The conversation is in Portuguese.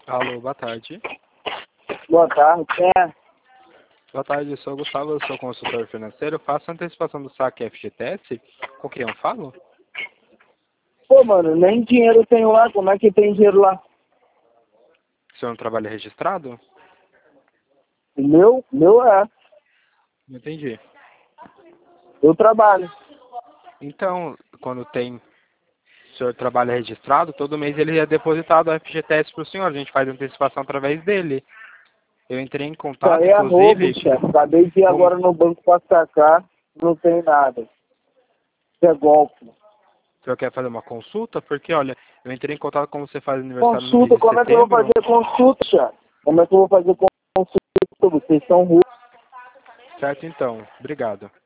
Alô, boa tarde. Boa tarde, quem é? Boa tarde, eu sou o Gustavo, eu sou consultor financeiro. Faço antecipação do saque FGTS. Com quem eu falo? Pô, mano, nem dinheiro eu tenho lá, como é que tem dinheiro lá? O senhor não trabalha registrado? O meu é, Não entendi. eu trabalho. Então, quando o senhor trabalha registrado, todo mês ele é depositado o FGTS para o senhor. A gente faz antecipação através dele. Eu entrei em Isso contato, aí é roubo, inclusive, chefe. Acabei de ir com... agora no banco pra sacar, não tem nada. Isso é golpe. O senhor quer fazer uma consulta? Porque, olha, eu entrei em contato com você faz aniversário no mês Consulta, de como é que eu vou setembro. fazer consulta, chefe? Como é que eu vou fazer consulta? Vocês são ruins. Certo, então. Obrigado.